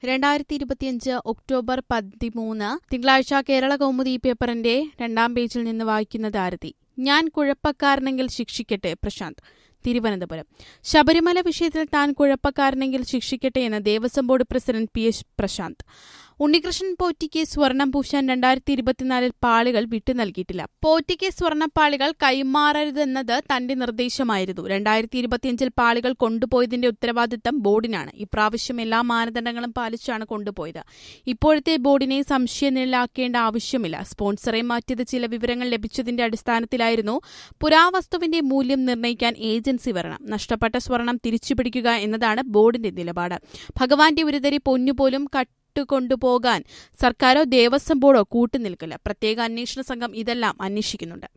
2025 October 13 തിങ്കളാഴ്ച കേരള കൗമുദി പേപ്പറിന്റെ 2-ാം പേജിൽ നിന്ന് വായിക്കുന്നത് ആരതി. ഞാൻ കുഴപ്പക്കാരനെങ്കിൽ ശിക്ഷിക്കട്ടെ. പ്രശാന്ത്, തിരുവനന്തപുരം. ശബരിമല വിഷയത്തിൽ താൻ കുഴപ്പക്കാരനെങ്കിൽ ശിക്ഷിക്കട്ടെ എന്ന് Devaswom board president P S Prashanth. Unnikrishnan പോറ്റിക്ക് സ്വർണം പൂശാൻ 2024 പാളികൾ വിട്ടു നൽകിയിട്ടില്ല. പോറ്റിക്ക് സ്വർണ്ണപ്പാളികൾ കൈമാറരുതെന്നത് തന്റെ നിർദ്ദേശമായിരുന്നു. 2025 പാളികൾ കൊണ്ടുപോയതിന്റെ ഉത്തരവാദിത്തം ബോർഡിനാണ്. ഇപ്രാവശ്യം എല്ലാ മാനദണ്ഡങ്ങളും പാലിച്ചാണ് കൊണ്ടുപോയത്. ഇപ്പോഴത്തെ ബോർഡിനെ സംശയനിഴലാക്കേണ്ട ആവശ്യമില്ല. സ്പോൺസറെ മാറ്റിയത് ചില വിവരങ്ങൾ ലഭിച്ചതിന്റെ അടിസ്ഥാനത്തിലായിരുന്നു. പുരാവസ്തുവിന്റെ മൂല്യം നിർണ്ണയിക്കാൻ ഏജൻസി വരണം. നഷ്ടപ്പെട്ട സ്വർണം തിരിച്ചുപിടിക്കുക എന്നതാണ് ബോർഡിന്റെ നിലപാട്. ഭഗവാന്റെ ഒരു തരി പൊന്നുപോലും കൊണ്ടുപോകാൻ സർക്കാരോ ദേവസ്വം ബോർഡോ കൂട്ടുനിൽക്കില്ല. പ്രത്യേക അന്വേഷണ സംഘം ഇതെല്ലാം അന്വേഷിക്കുന്നുണ്ട്.